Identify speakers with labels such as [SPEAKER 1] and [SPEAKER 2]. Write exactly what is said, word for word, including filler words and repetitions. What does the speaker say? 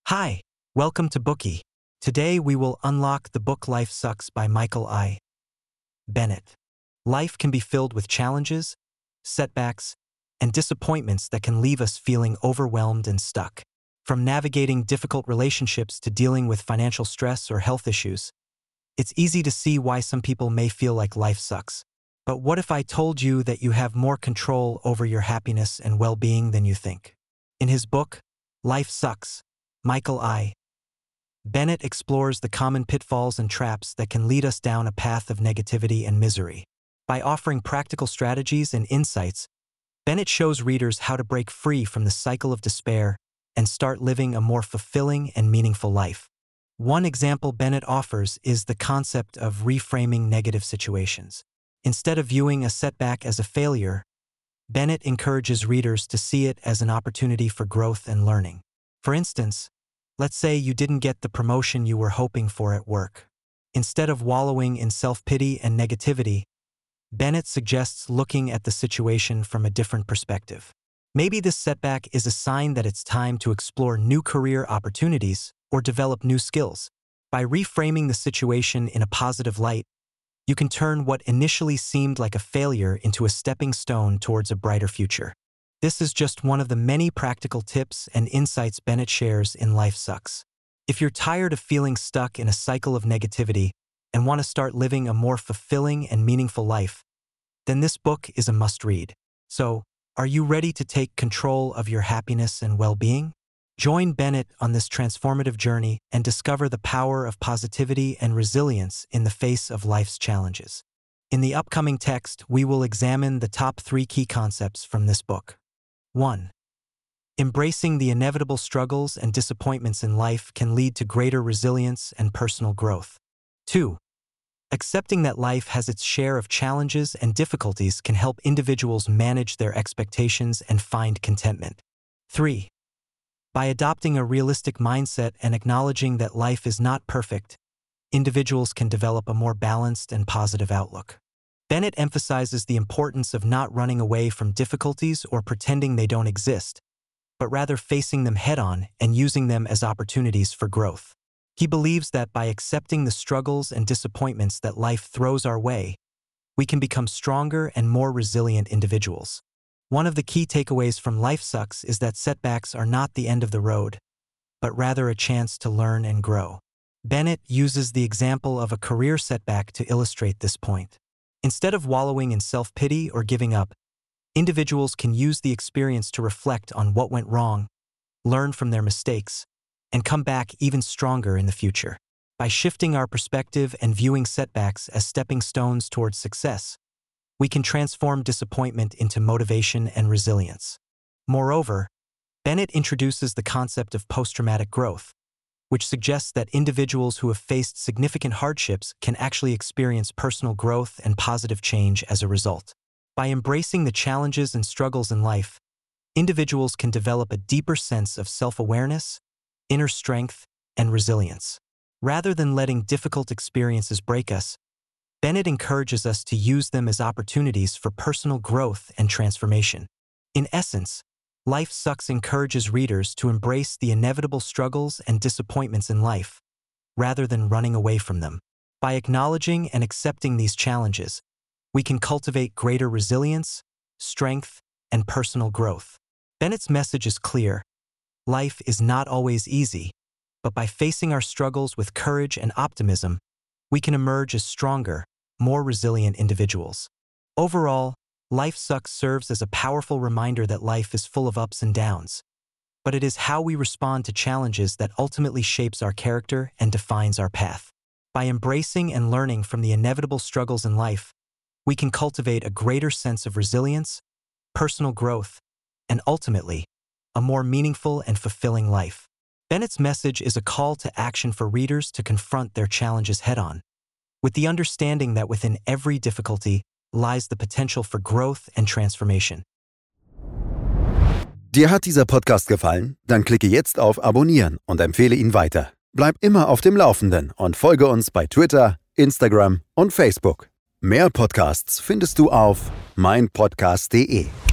[SPEAKER 1] Hi, welcome to Bookie. Today we will unlock the book Life Sucks by Michael I. Bennett. Life can be filled with challenges, setbacks, and disappointments that can leave us feeling overwhelmed and stuck. From navigating difficult relationships to dealing with financial stress or health issues, it's easy to see why some people may feel like life sucks. But what if I told you that you have more control over your happiness and well-being than you think? In his book, Life Sucks, Michael I. Bennett explores the common pitfalls and traps that can lead us down a path of negativity and misery. By offering practical strategies and insights, Bennett shows readers how to break free from the cycle of despair and start living a more fulfilling and meaningful life. One example Bennett offers is the concept of reframing negative situations. Instead of viewing a setback as a failure, Bennett encourages readers to see it as an opportunity for growth and learning. For instance, let's say you didn't get the promotion you were hoping for at work. Instead of wallowing in self-pity and negativity, Bennett suggests looking at the situation from a different perspective. Maybe this setback is a sign that it's time to explore new career opportunities or develop new skills. By reframing the situation in a positive light, you can turn what initially seemed like a failure into a stepping stone towards a brighter future. This is just one of the many practical tips and insights Bennett shares in Life Sucks. If you're tired of feeling stuck in a cycle of negativity and want to start living a more fulfilling and meaningful life, then this book is a must-read. So, are you ready to take control of your happiness and well-being? Join Bennett on this transformative journey and discover the power of positivity and resilience in the face of life's challenges. In the upcoming text, we will examine the top three key concepts from this book. one. Embracing the inevitable struggles and disappointments in life can lead to greater resilience and personal growth. two. Accepting that life has its share of challenges and difficulties can help individuals manage their expectations and find contentment. three. By adopting a realistic mindset and acknowledging that life is not perfect, individuals can develop a more balanced and positive outlook. Bennett emphasizes the importance of not running away from difficulties or pretending they don't exist, but rather facing them head-on and using them as opportunities for growth. He believes that by accepting the struggles and disappointments that life throws our way, we can become stronger and more resilient individuals. One of the key takeaways from Life Sucks is that setbacks are not the end of the road, but rather a chance to learn and grow. Bennett uses the example of a career setback to illustrate this point. Instead of wallowing in self-pity or giving up, individuals can use the experience to reflect on what went wrong, learn from their mistakes, and come back even stronger in the future. By shifting our perspective and viewing setbacks as stepping stones towards success, we can transform disappointment into motivation and resilience. Moreover, Bennett introduces the concept of post-traumatic growth, which suggests that individuals who have faced significant hardships can actually experience personal growth and positive change as a result. By embracing the challenges and struggles in life, individuals can develop a deeper sense of self-awareness, inner strength, and resilience. Rather than letting difficult experiences break us, Bennett encourages us to use them as opportunities for personal growth and transformation. In essence, Life Sucks encourages readers to embrace the inevitable struggles and disappointments in life, rather than running away from them. By acknowledging and accepting these challenges, we can cultivate greater resilience, strength, and personal growth. Bennett's message is clear. Life is not always easy, but by facing our struggles with courage and optimism, we can emerge as stronger, more resilient individuals. Overall, Life Sucks serves as a powerful reminder that life is full of ups and downs, but it is how we respond to challenges that ultimately shapes our character and defines our path. By embracing and learning from the inevitable struggles in life, we can cultivate a greater sense of resilience, personal growth, and ultimately, a more meaningful and fulfilling life. Bennett's message is a call to action for readers to confront their challenges head-on, with the understanding that within every difficulty lies the potential for growth and transformation.
[SPEAKER 2] Dir hat dieser Podcast gefallen? Dann klicke jetzt auf Abonnieren und empfehle ihn weiter. Bleib immer auf dem Laufenden und folge uns bei Twitter, Instagram und Facebook. Mehr Podcasts findest du auf mein podcast punkt de.